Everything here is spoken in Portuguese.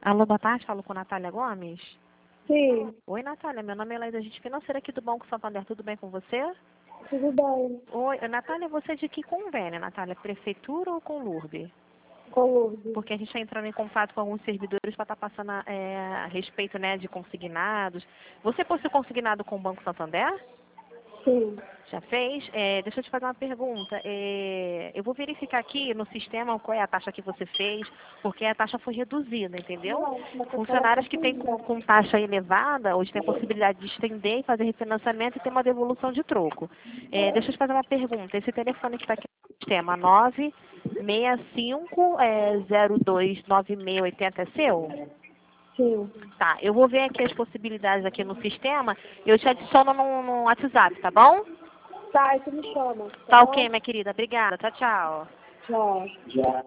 Alô, boa tarde, falo com Natália Gomes. Sim, Oi, Natália, meu nome é Laida, agente financeira aqui do Banco Santander, tudo bem com você? tudo bem. Oi, Natália, você é de que convênio, Natália? Prefeitura ou com Lourdes? Com Lourdes. Porque a gente está entrando em contato com alguns servidores para estar passando a respeito, né, de consignados. Você possui consignado com o Banco Santander? Sim. Já fez? Deixa eu te fazer uma pergunta. Eu vou verificar aqui no sistema qual é a taxa que você fez, porque a taxa foi reduzida, entendeu? Funcionários que têm com taxa elevada, hoje têm a possibilidade de estender e fazer refinanciamento e ter uma devolução de troco. Deixa eu te fazer uma pergunta. Esse telefone que está aqui no sistema, 965-029680 é seu? Sim. Tá, eu vou ver aqui as possibilidades aqui no sistema, eu te adiciono no WhatsApp, tá bom? Tá, aí tu me chama. Tá Tá ok, bom? minha querida. Obrigada. Tchau, tchau. Tchau.